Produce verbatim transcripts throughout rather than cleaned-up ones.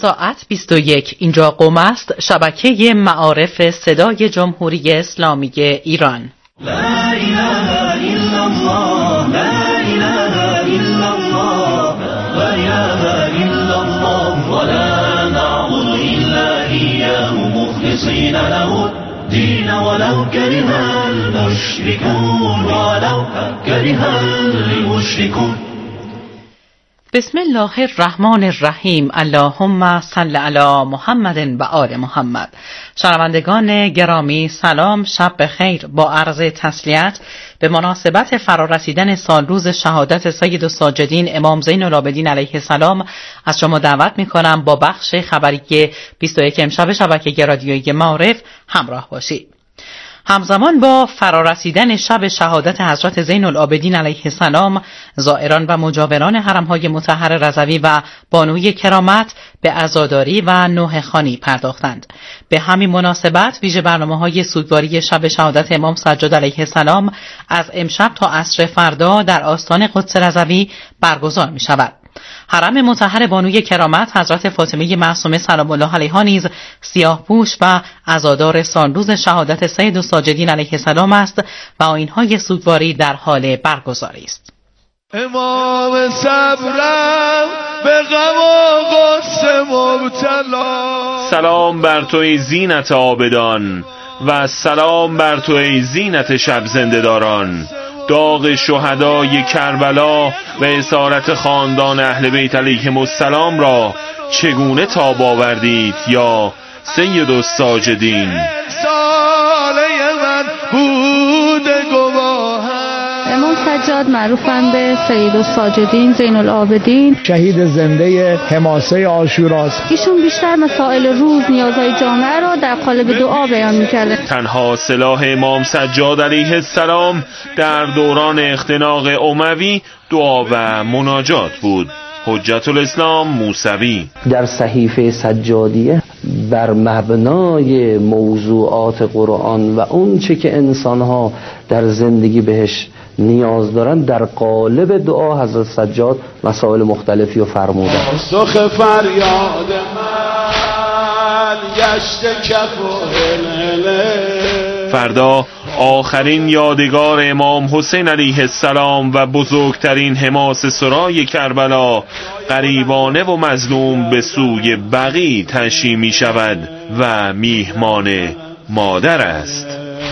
ساعت بیست و یک اینجا قم است، شبکه معارف صدای جمهوری اسلامی ایران. لا اله الا الله، لا اله الا الله، لا اله الا الله، ولا نعبد الا اياه مخلصين له الدين ولو كره المشركون، ولو كره المشركون. بسم الله الرحمن الرحیم. اللهم صل علی محمد و آل محمد. شنوندگان گرامی سلام، شب بخیر. با عرض تسلیت به مناسبت فرارسیدن سالروز شهادت سید الساجدین امام زین العابدین علیه السلام از شما دعوت می‌کنم با بخش خبری بیست و یک امشب شبکه رادیویی معارف همراه باشید. همزمان با فرارسیدن شب شهادت حضرت زین العابدین علیه السلام، زائران و مجاوران حرم‌های مطهر رضوی و بانوی کرامت به عزاداری و نوحه خوانی پرداختند. به همین مناسبت ویژه برنامه‌های سوگواری شب شهادت امام سجاد علیه السلام از امشب تا عصر فردا در آستان قدس رضوی برگزار می‌شود. حرم مطهر بانوی کرامت حضرت فاطمه معصومه سلام الله علیها نیز سیاه پوش و عزادار سالروز شهادت سید الساجدین علیه السلام است و آیین‌های سوگواری در حال برگزاری است. امام صبرم به غم و غصه مبتلا. سلام بر تو ای زینت عابدان و سلام بر تو ای زینت شب زنده‌داران. داغ شهدای کربلا و اسارت خاندان اهل بیت علیهم السلام را چگونه تاب آوردید یا سید الساجدین؟ ساله من بود گواهر. امام سجاد معروفن به سید الساجدین زین العابدین، شهید زنده حماسه عاشوراست. ایشون بیشتر مسائل روز نیازهای جامعه رو در قالب دعا بیان می‌کرد. تنها سلاح امام سجاد علیه السلام در دوران اختناق اموی دعا و مناجات بود. حجت الاسلام موسوی در صحیفه سجادیه بر مبنای موضوعات قرآن و اون چه که انسان‌ها در زندگی بهش نیاز دارن در قالب دعا حضرت سجاد مسائل مختلفی رو فرمودن. سخ فریاد من گشت کف و هلهله. فردا آخرین یادگار امام حسین علیه السلام و بزرگترین حماسه سرای کربلا غریبانه و مظلوم به سوی بقیع تشییع می شود و میهمان مادر است.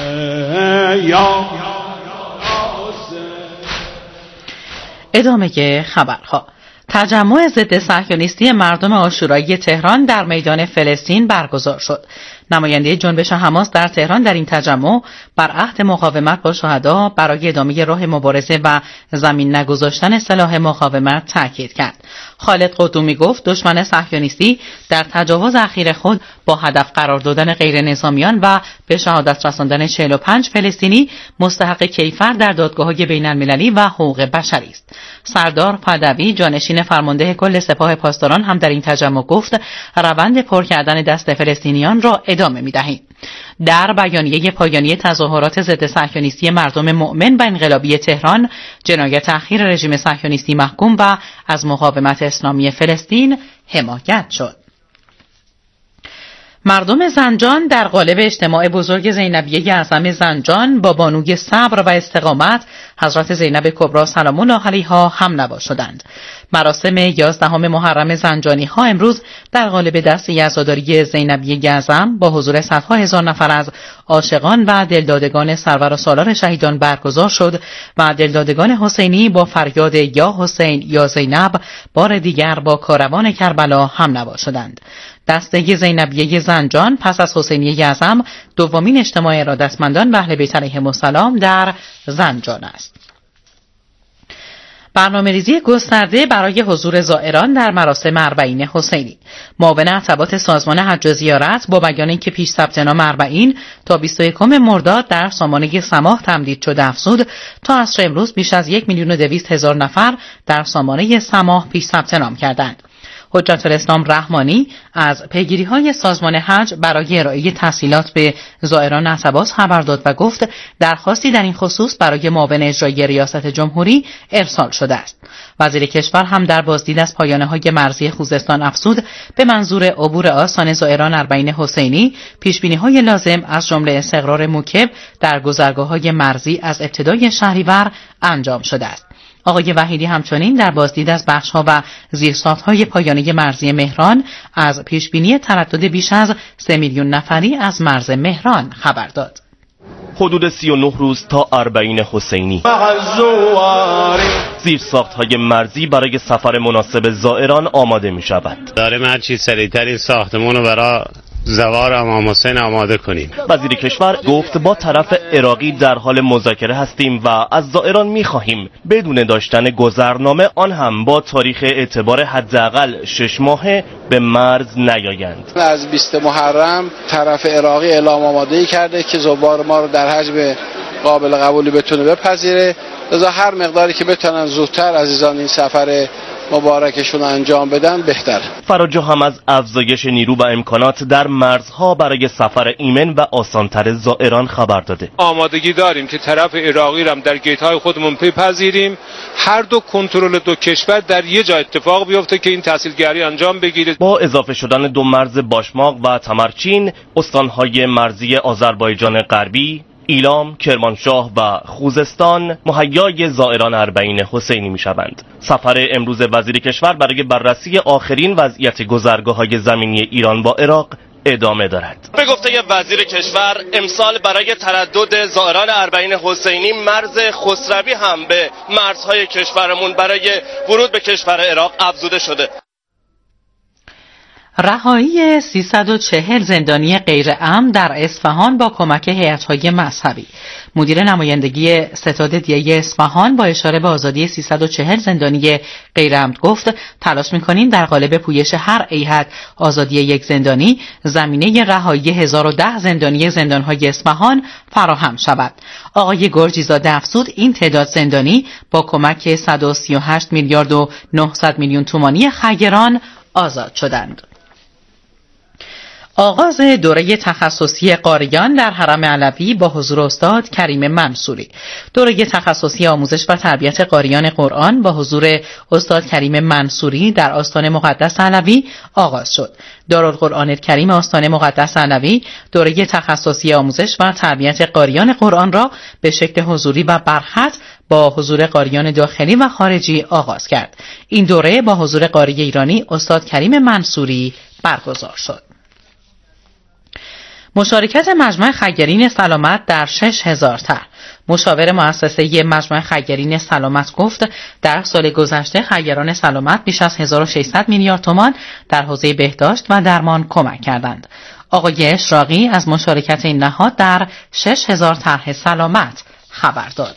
ادامه خبرها. تجمع ضد صهیونیستی مردم عاشورایی تهران در میدان فلسطین برگزار شد. نماینده جنبش حماس در تهران در این تجمع بر عهد مقاومت با شهدا برای ادامه راه مبارزه و زمین نگذاشتن سلاح مقاومت تاکید کرد. خالد قدومی گفت دشمن صهیونیستی در تجاوز اخیر خود با هدف قرار دادن غیر نظامیان و به شهادت رساندن چهل و پنج فلسطینی مستحق کیفر در دادگاه‌های بین‌المللی و حقوق بشری است. سردار پهلوی جانشین فرمانده کل سپاه پاسداران هم در این تجمع گفت روند پر کردن دست فلسطینیان را ادامه می‌دهیم. در بیانیه پایانی تظاهرات ضد صهیونیستی مردم مؤمن و انقلابی تهران، جنایت اخیر رژیم صهیونیستی محکوم و از مقاومت اسلامی فلسطین حمایت شد. مردم زنجان در قالب اجتماع بزرگ زینبیه اعظم زنجان با بانوی صبر و استقامت حضرت زینب کبری سلام الله علیها هم نوا شدند. مراسم یازدهم محرم زنجانی ها امروز در قالب دسته عزاداری زینبیه اعظم با حضور صدها هزار نفر از عاشقان و دلدادگان سرور و سالار شهیدان برگزار شد و دلدادگان حسینی با فریاد یا حسین یا زینب بار دیگر با کاروان کربلا هم نوا شدند. دسته زینبیه زنجان پس از حسینیه اعظم دومین اجتماع ارادتمندان اهل بیت علیهم السلام در زنجان است. برنامه‌ریزی گسترده برای حضور زائران در مراسم اربعین حسینی. معاون ارتباط سازمان حج و زیارت با بیان اینکه پیش ثبت نام اربعین تا بیست و یکم مرداد در سامانه سماح تمدید شده افزود تا عصر امروز بیش از یک میلیون و دویست هزار نفر در سامانه سماح پیش ثبت نام کردند. حجت الاسلام رحمانی از پیگیری‌های سازمان حج برای ارائه تسهیلات به زائران عتبات خبر داد و گفت درخواستی در این خصوص برای معاون اجرایی ریاست جمهوری ارسال شده است. وزیر کشور هم در بازدید از پایانه‌های مرزی خوزستان افزود به منظور عبور آستان زائران اربعین حسینی پیش‌بینی‌های لازم از جمله استقرار موکب در گذرگاه‌های مرزی از ابتدای شهریور انجام شده است. آقای وحیدی همچنین در بازدید از بخش‌ها و زیرساخت‌های پایانه مرزی مهران از پیشبینی تردد بیش از سه میلیون نفری از مرز مهران خبر داد. حدود سی و نه روز تا اربعین حسینی زیرساخت‌های مرزی برای سفر مناسب زائران آماده می‌شود. داریم هر چی سریع‌تر این ساختمان رو برای زوار امام حسین آماده کنیم. وزیر کشور گفت با طرف عراقی در حال مذاکره هستیم و از زائران می‌خواهیم بدون داشتن گذرنامه آن هم با تاریخ اعتبار حداقل شش ماهه به مرز نیایند. از بیست محرم طرف عراقی اعلام آمادگی کرده که زوار ما رو در حجم قابل قبولی بتونه بپذیره، لذا هر مقداری که بتونن زودتر عزیزان این سفر مبارکشون انجام بدن بهتر. فراجو هم از افزایش نیرو و امکانات در مرزها برای سفر ایمن و آسانتر زائران خبر داده. آمادگی داریم که طرف عراقی را در گیت‌های خودمون بپذیریم، هر دو کنترل دو کشور در یک جا اتفاق بیفته که این تحصیلگری انجام بگیره. با اضافه شدن دو مرز باشماق و تمرچین، استانهای مرزی آذربایجان غربی، ایلام، کرمانشاه و خوزستان مهیای زائران اربعین حسینی می‌شوند. سفر امروز وزیر کشور برای بررسی آخرین وضعیت گذرگاه‌های زمینی ایران با عراق ادامه دارد. به گفته وزیر کشور امسال برای تردد زائران اربعین حسینی مرز خسروی هم به مرزهای کشورمون برای ورود به کشور عراق افزوده شده. رهایی سیصد و چهل زندانی غیر امن در اصفهان با کمک هیئت‌های مذهبی. مدیر نمایندگی ستاد دیه اصفهان با اشاره به آزادی سیصد و چهل زندانی غیر امن گفت تلاش می‌کنیم در قالب پویش هر ایهد آزادی یک زندانی زمینه رهایی هزار و ده زندانی زندان‌های اصفهان فراهم شود. آقای گرجیزاده افزود این تعداد زندانی با کمک صد و سی و هشت میلیارد و نهصد میلیون تومانی خیران آزاد شدند. آغاز دوره تخصصی قاریان در حرم علوی با حضور استاد کریم منصوری. دوره تخصصی آموزش و تربیت قاریان قرآن با حضور استاد کریم منصوری در آستان مقدس علوی آغاز شد. دارالقرآن الکریم آستان مقدس علوی دوره تخصصی آموزش و تربیت قاریان قرآن را به شکل حضوری و برخط با حضور قاریان داخلی و خارجی آغاز کرد. این دوره با حضور قاری ایرانی استاد کریم منصوری برگزار شد. مشارکت مجمع خیرین سلامت در شش هزار طرح. مشاور مؤسسه مجمع خیرین سلامت گفت در سال گذشته خیران سلامت بیش از هزار و ششصد میلیارد تومان در حوزه بهداشت و درمان کمک کردند. آقای اشراقی از مشارکت این نهاد در شش هزار طرح سلامت خبر داد.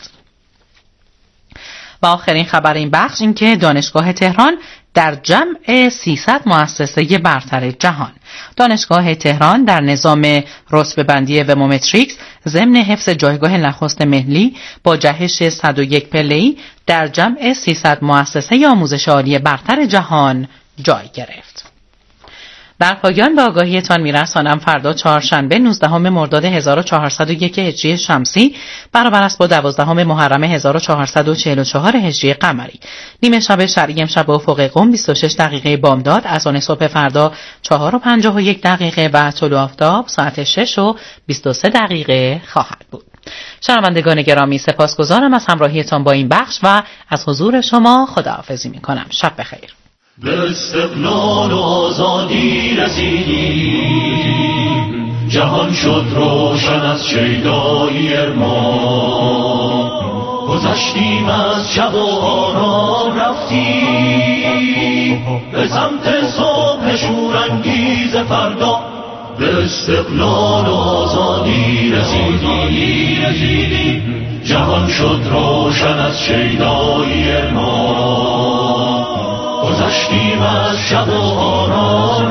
و آخرین خبر این بخش این که دانشگاه تهران در جمع سیصد مؤسسه برتر جهان. دانشگاه تهران در نظام رتبه‌بندی ومومتریکس ضمن حفظ جایگاه نخست ملی با جهش صد و یک پله‌ای در جمع سیصد مؤسسه آموزش عالی برتر جهان جای گرفت. در پایان به آگاهیتان میرسانم فردا چهارشنبه نوزدهم مرداد هزار و چهارصد و یک هجری شمسی برابر است با دوازدهم محرم هزار و چهارصد و چهل و چهار هجری قمری. نیمه شب شرعی امشب به افق قم بیست و شش دقیقه بامداد، از آن صبح فردا چهار و پنجاه و یک دقیقه و طلوع آفتاب ساعت شش و بیست و سه دقیقه خواهد بود. شنوندگان گرامی سپاسگزارم از همراهیتان با این بخش و از حضور شما خداحافظی می‌کنم. شب بخیر. به استقلال و آزادی رسیدیم، جهان شد روشن از شیدایی ارمان، گذشتیم از شب و آرام رفتیم به سمت صبح شورانگیز فردا. به استقلال و آزادی رسیدیم، جهان شد روشن از شیدایی ارمان، گذشتیم از شب و آرام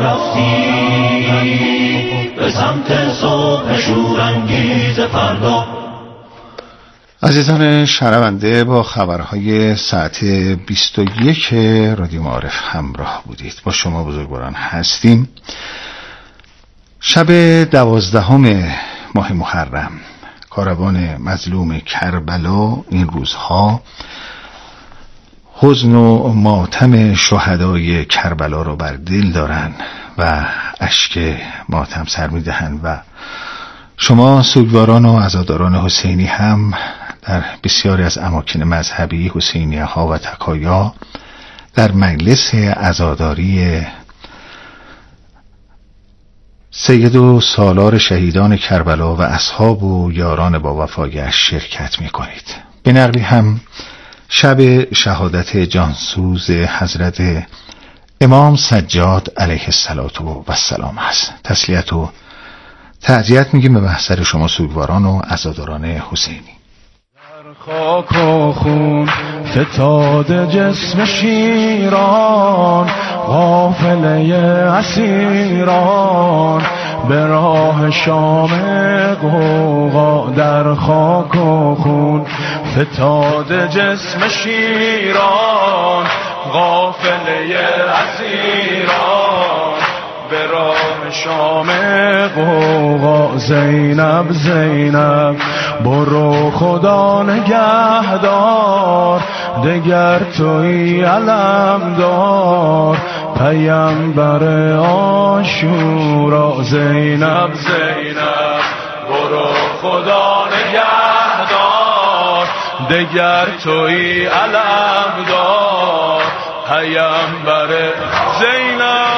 رفتیم به سمت صبح شورانگیز فردا. عزیزان شنونده، با خبرهای ساعت بیست و یک رادیو معارف همراه بودید. با شما بزرگواران هستیم. شب دوازدهم ماه محرم کاروان مظلوم کربلا این روزها حزن و ماتم شهدای کربلا را بر دل دارند و اشک ماتم سر می‌دهند و شما سوگواران و عزاداران حسینی هم در بسیاری از اماکن مذهبی حسینیه ها و تکایا در مجلس عزاداری سید و سالار شهیدان کربلا و اصحاب و یاران با وفایش شرکت می کنید. به نقلی هم شب شهادت جانسوز حضرت امام سجاد علیه السلام هست. تسلیت و تعزیت میگیم به محضر شما سوگواران و عزاداران حسینی. خاک و خون فتاد جسم شیران، قافله اسیران به راه شام غوغا. در خاک و خون فتاد جسم شیران، قافله اسیران به راه شام غوغا. زینب زینب برو خدا نگهدار، دگر توی علم دار پیامبر عاشورا. زینب زینب برو خدا نگهدار، دگر توی علم دار پیامبر. زینب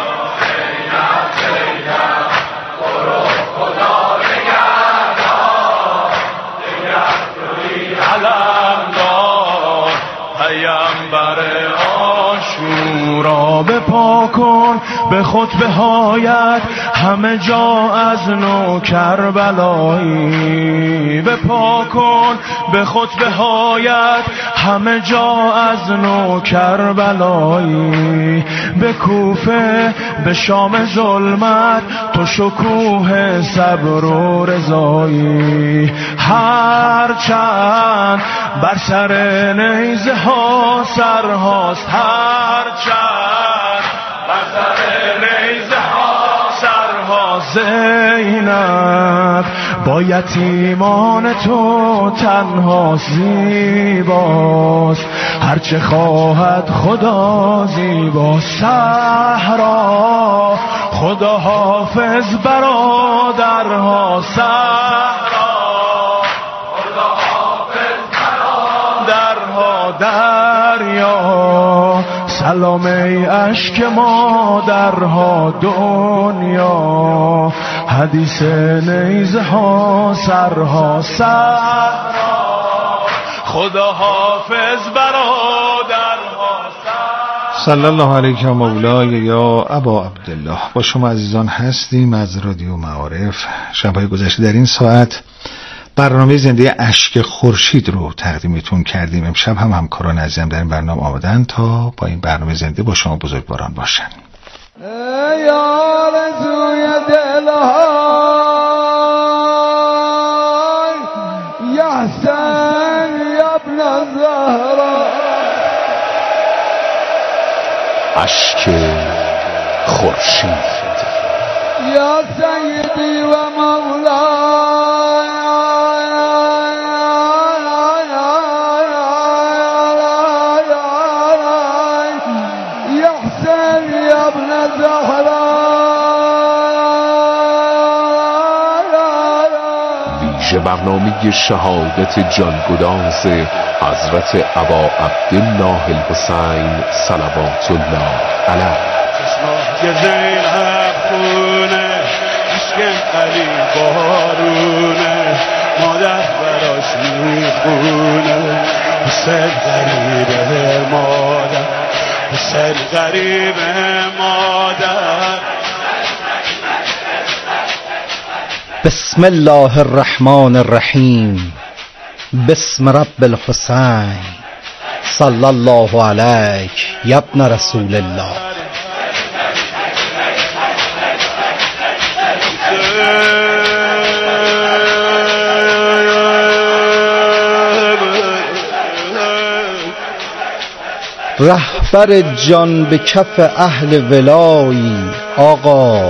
پیامبر عاشورا. بپا کن به خطبه هایت همه جا از نو کربلایی. بپا کن به خطبه هایت همه جا از نو کربلایی. به کوفه به شام ظلمت تو شکوه صبر و رضایی. هر چند بر سر نیزه ها سرهاست، هر چند بر سر نیزه ها سرهاست. زینب با یتیمان تو تنها زیباست، هرچه خواهد خدا زیباست. صحرا خدا حافظ برادرها، صحرا خدا حافظ برادرها. دریا سلام ای اشک مادرها. دنیا حدیث نیزه ها سرها. صحرا خدا حافظ برادرها. صلی الله علیک مولای یا ابا عبدالله. با شما عزیزان هستیم از رادیو معارف. شبهای گذشته در این ساعت برنامه زنده اشک خورشید رو تقدیمتون کردیم. امشب هم همکاران عزیزم در این برنامه آمدن تا با این برنامه زنده با شما بزرگواران باشن. ای آرزوی دلهای یا حسین یا ابن الزهرا. اشک خورشید. یا سیدی و مولای یا حسین یا ابن الزهرا. ویژه برنامه شهادت جانگداز حضرت ابا عبدالله الحسین صلوات الله علیه. زینب خونه عشق علی بارونه، مادر براش میخونه. حسین غریبه مادر، حسین غریبه مادر. بسم الله الرحمن الرحیم. بسم رب الحسین صلی الله علیک یا ابن رسول الله. رهبر جان به کف اهل ولایی آقا،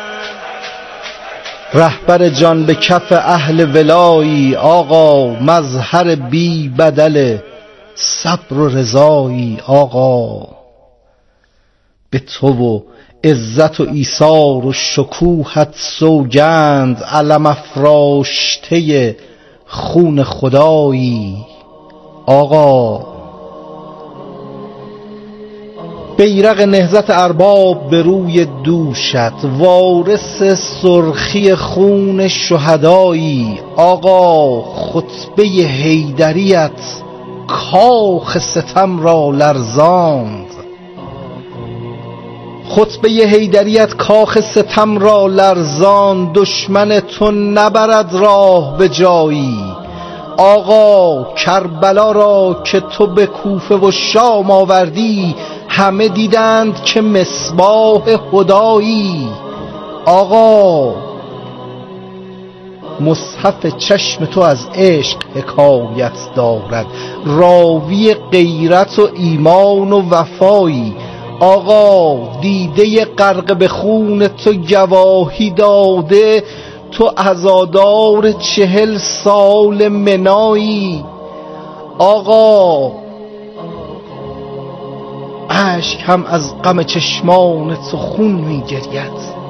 رهبر جان به کف اهل ولایی آقا، مظهر بی بدل صبر و رضایی آقا. به تو و عزت و ایثار و شکوهت سوگند، علم افراشته خون خدایی آقا. بیرق نهضت ارباب به روی دوشت، وارث سرخی خون شهدایی آقا. خطبه حیدریت کاخ ستم را لرزاند، خطبه حیدریت کاخ ستم را لرزاند. دشمن تو نبرد راه به جایی آقا. کربلا را که تو به کوفه و شام آوردی، همه دیدند که مصباح هدایی آقا. مصحف چشم تو از عشق حکایت دارد، راوی غیرت و ایمان و وفایی آقا. دیده غرق به خون تو گواهی داده، تو عزادار چهل سال منایی آقا. اشک هم از غم چشمان تو خون می گرید،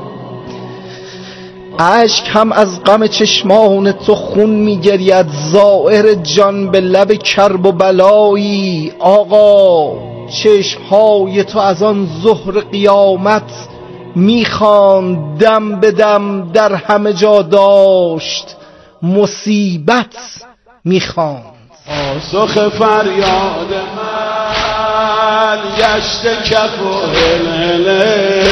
اشک هم از غم چشمان تو خون می گرید. زائر جان به لب کرب و بلایی آقا. چشمهای تو از آن ظهر قیامت می خواند، دم به دم در همه جا داشت مصیبت می خواند. پاسخ فریاد من گشت کف و هلهله،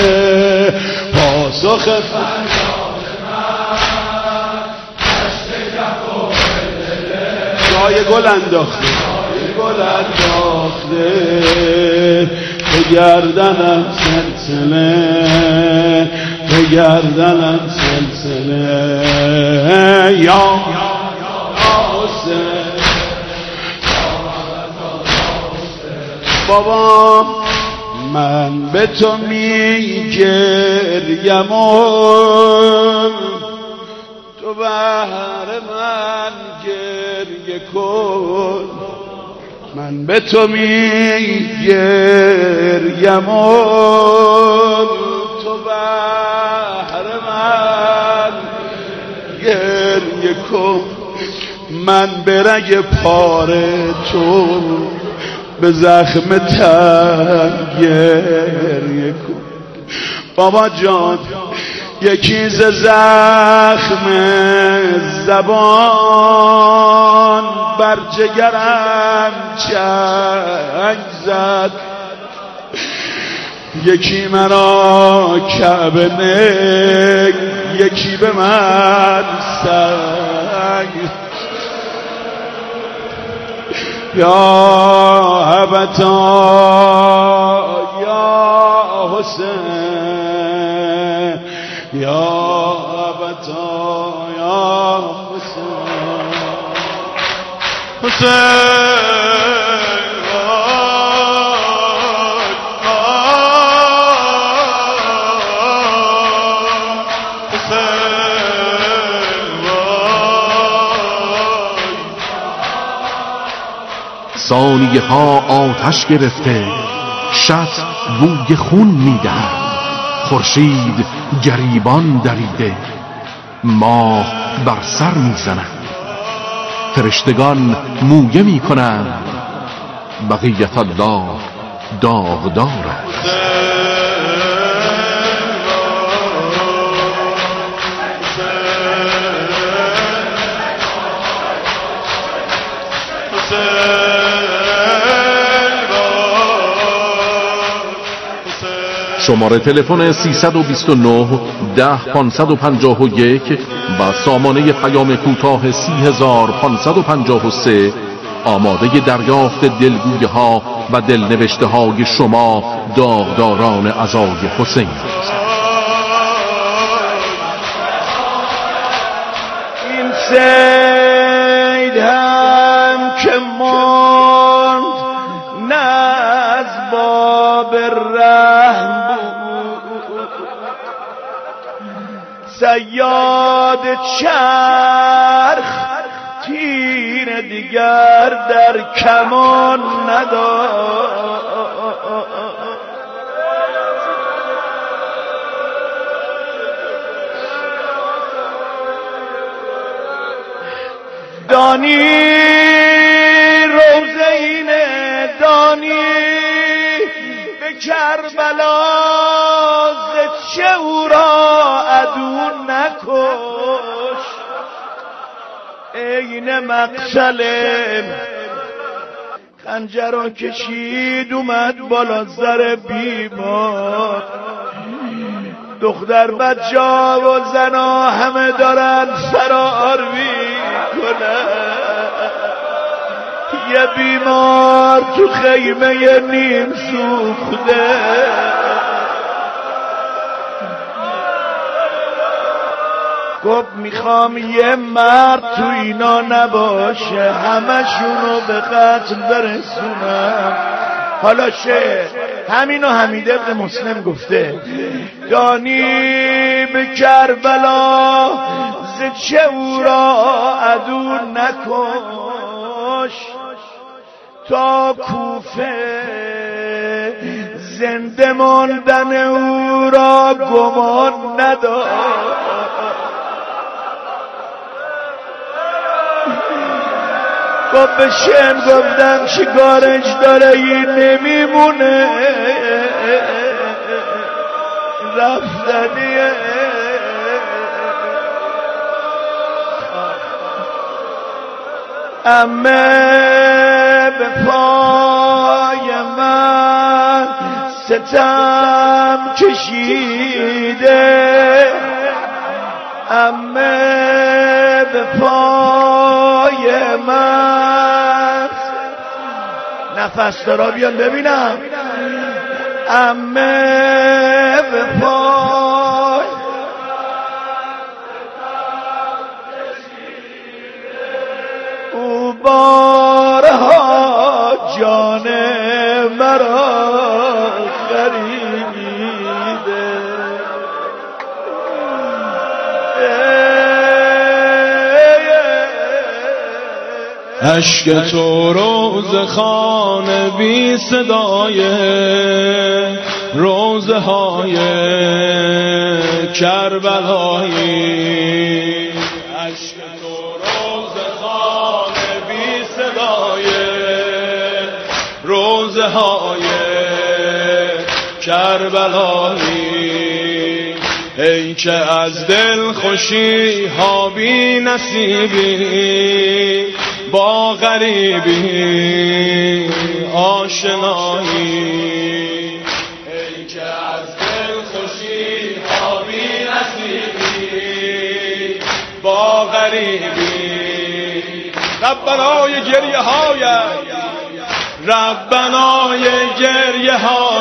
پاسخ فریاد من گشت کف و هلهله. جای گل انداخته، جای گل انداخته به گردنم سلسله، به گردنم سلسله. یا حسین بابا، من به تو می گریم و تو بهر من گریه کن. من به تو می گریم و تو بهر من گریه کن. من به رگ پاره تو به زخم تن گریه کن. بابا جان یکی ز زخم زبان بر جگرم چنگ زد، یکی مرا کعبه نگ، یکی به من سنگ. یا ابتا یا حسین، یا ابتا یا حسین، حسین ثانیه ها آتش گرفته، شط بوی خون میدهد. خورشید گریبان دریده، ماه بر سر میزند. فرشتگان مویه میکنند، بقیت الله داغدار است. شماره تلفن سیصد و بیست و نه ده پانصد و پنجاه و یک و سامانه پیام کوتاه سی هزار پانصد و پنجاه و سه آماده دریافت دلگویه ها و دلنوشته های شما داغداران عزای حسین است. این سید هم که ماند نه از صیاد چرخ تیر دیگر در کمان نداشت. دانی روزه اینه، دانی به کربلا ز چه او را عدو نکش. این مقتل خنجر را کشید اومد بالا سر بیمار. دختر بچه‌ها و زنا همه دارن فرار میکنن. یه بیمار تو خیمه نیم سوخته گفت میخوام یه مرد تو اینا نباشه، همشونو به قتل برسونم. حالا شه همینو حمید ابن مسلم گفته، دانی به کربلا ز چه او را عدو نکش. تا کوفه زنده ماندن او را گمان نداشت. گفت به شم گفتم چیکارش داره این نمیمونه، رفتنیه. امه به پای من ستم کشیده، امه به پای من نفس دارا بیان ببینم. امه به پای او بارها جان مرا خریده. اشک تو روز خانه بی صدای روزه های کربلایی. اشک تو روز خانه بی صدای روزه های کربلایی. ای که از دل خوشی ها بی نصیبی با غریبی آشنایی. ای که از دل خوشی ها بی نصیبی با غریبی. ربنای گریه هایت، ربنای گریه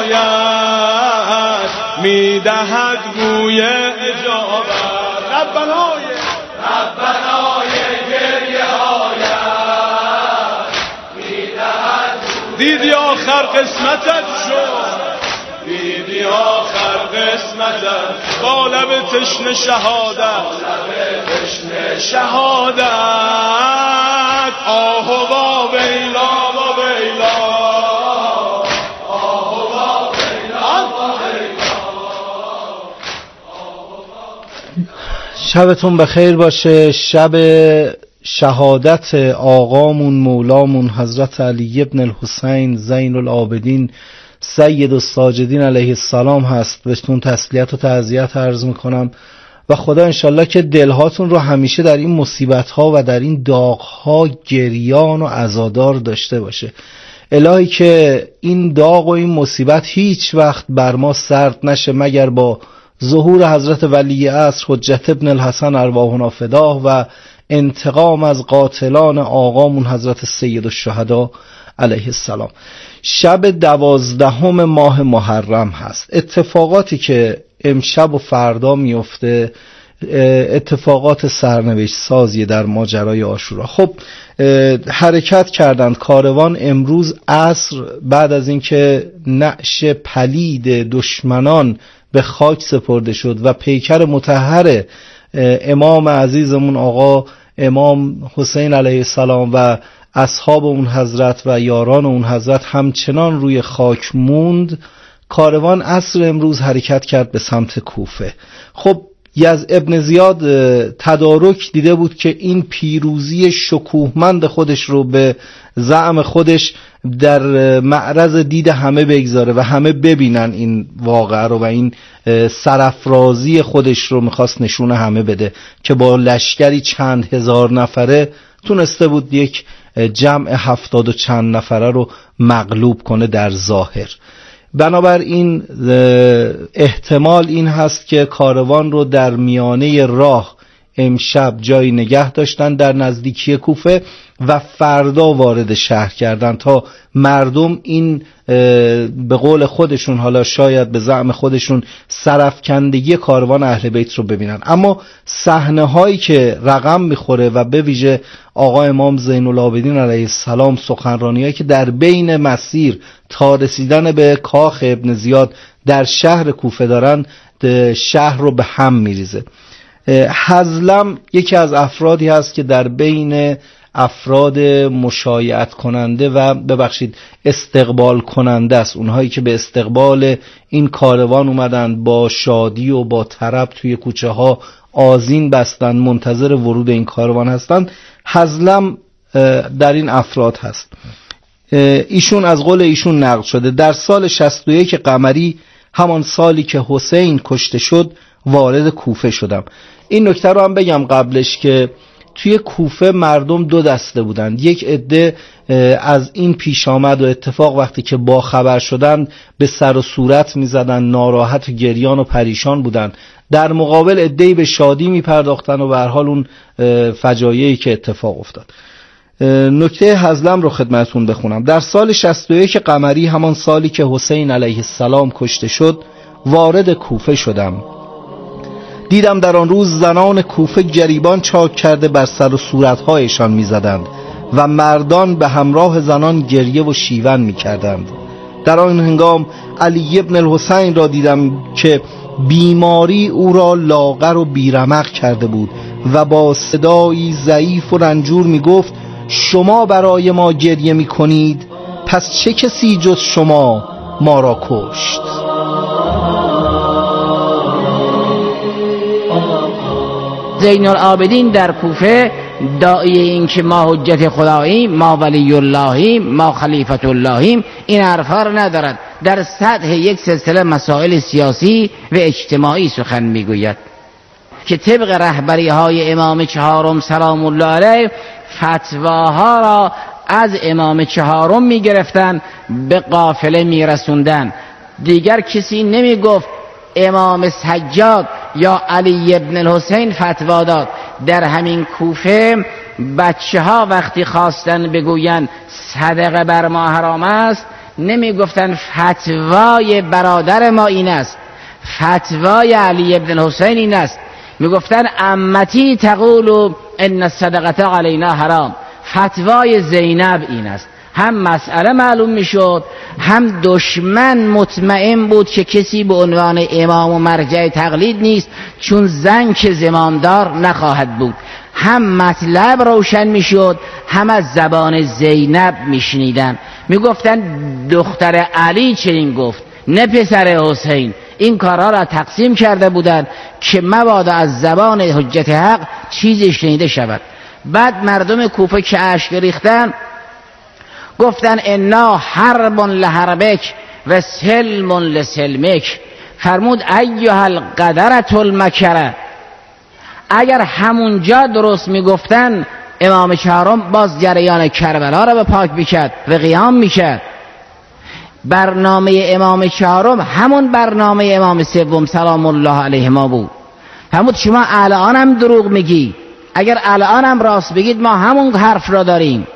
هایت میدهد گوی اجابت. ربنای ربنای گریه هایت میدهد. دیدی آخر قسمتت شد، دیدی آخر قسمتت با لب تشنه شهادت، تشنه شهادت. آه و ویلا و ویلا، آه و ویلا و ویلا. شبتون بخیر باشه. شب شهادت آقامون مولامون حضرت علی ابن الحسین زین العابدین سید الساجدین علیه السلام هست. بهتون تسلیت و تعزیت عرض میکنم و خدا انشالله که دلهاتون رو همیشه در این مصیبت‌ها و در این داغ‌ها گریان و عزادار داشته باشه. الهی که این داغ و این مصیبت هیچ وقت بر ما سرد نشه مگر با ظهور حضرت ولی عصر حجت ابن الحسن ارواحنا فداه و انتقام از قاتلان آقامون حضرت سید الشهدا علیه السلام. شب دوازدهم ماه محرم هست. اتفاقاتی که امشب و فردا میفته اتفاقات سرنوشت سازی در ماجرای عاشورا. خب حرکت کردند کاروان امروز عصر بعد از اینکه نعش پلید دشمنان به خاک سپرده شد و پیکر مطهر امام عزیزمون آقا امام حسین علیه السلام و اصحاب اون حضرت و یاران اون حضرت همچنان روی خاک موند، کاروان عصر امروز حرکت کرد به سمت کوفه. خب یزد ابن زیاد تدارک دیده بود که این پیروزی شکوهمند خودش رو به زعم خودش در معرض دید همه بگذاره و همه ببینن این واقعه رو و این سرافرازی خودش رو میخواست نشون همه بده که با لشکری چند هزار نفره تونسته بود یک جمع هفتاد و چند نفره رو مغلوب کنه در ظاهر. بنابراین احتمال این هست که کاروان رو در میانه راه امشب جایی نگه داشتن در نزدیکی کوفه و فردا وارد شهر کردن تا مردم این به قول خودشون، حالا شاید به زعم خودشون، سرافکندگی کاروان اهل بیت رو ببینن. اما صحنه هایی که رقم میخوره و به ویژه آقا امام زین العابدین علیه السلام سخنرانی هایی که در بین مسیر تا رسیدن به کاخ ابن زیاد در شهر کوفه دارن، شهر رو به هم میریزه. حزلم یکی از افرادی هست که در بین افراد مشایعت کننده و ببخشید استقبال کننده است، اونهایی که به استقبال این کاروان اومدن با شادی و با طرب توی کوچه ها آذین بستن منتظر ورود این کاروان هستن. حزلم در این افراد هست. ایشون از قول ایشون نقل شده در سال شصت و یک قمری، همان سالی که حسین کشته شد، وارد کوفه شدم. این نکته رو هم بگم قبلش که توی کوفه مردم دو دسته بودند. یک عده از این پیش آمد و اتفاق وقتی که با خبر شدن به سر و صورت می زدن، ناراحت و گریان و پریشان بودن. در مقابل عده‌ای به شادی می پرداختن و به هر حال اون فجایعی که اتفاق افتاد. نکته حزلم رو خدمتون بخونم. در سال شصت و یک قمری، همان سالی که حسین علیه السلام کشته شد، وارد کوفه شدم. دیدم در آن روز زنان کوفه گریبان چاک کرده بر سر و صورتهایشان می زدند و مردان به همراه زنان گریه و شیون می کردند. در آن هنگام علی ابن الحسین را دیدم که بیماری او را لاغر و بیرمق کرده بود و با صدایی ضعیف و رنجور می گفت شما برای ما گریه می کنید، پس چه کسی جز شما ما را کشت؟ زین العابدین در کوفه داعی این که ما حجت خداییم، ما ولی اللهیم، ما خلیفت اللهیم، این حرفا رو ندارد. در سطح یک سلسله مسائل سیاسی و اجتماعی سخن میگوید که طبق رهبری های امام چهارم سلام الله علیه فتواها را از امام چهارم میگرفتن، به قافله میرسوندن. دیگر کسی نمیگفت امام سجاد یا علی ابن الحسین فتوا داد. در همین کوفه بچه ها وقتی خواستن بگوین صدقه بر ما حرام است، نمی گفتن فتوای برادر ما این است، فتوای علی ابن الحسین این است. می گفتن امتی تقول ان الصدقه علینا حرام، فتوای زینب این است. هم مسئله معلوم میشد، هم دشمن مطمئن بود که کسی به عنوان امام و مرجع تقلید نیست، چون زن که زمامدار نخواهد بود. هم مطلب روشن میشد، هم از زبان زینب میشنیدن. میگفتن دختر علی چنین گفت، نه پسر حسین. این کارها را تقسیم کرده بودند که مبادا از زبان حجت حق چیزی شنیده شود. بعد مردم کوفه که اشک ریختن گفتن انا حرب لحربک و سلم لسلمک. فرمود ایها القدرة المکره. اگر همونجا درست میگفتن امام چهارم باز جریان کربلا را به پاک میکرد و قیام میکرد. برنامه امام چهارم همون برنامه امام سوم سلام الله علیه ما بود. فرمود شما الان هم دروغ میگی، اگر الان هم راست بگید ما همون حرف را داریم.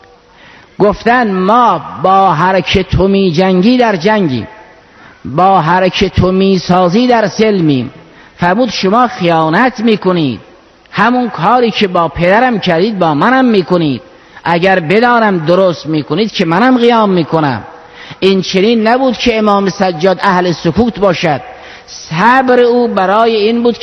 گفتن ما با هر که تو می جنگی در جنگیم، با هر که تو می سازی در سلمیم، فرمود شما خیانت میکنید، همون کاری که با پدرم کردید با منم میکنید، اگر بدانم درست میکنید که منم قیام میکنم. این چنین نبود که امام سجاد اهل سکوت باشد، صبر او برای این بود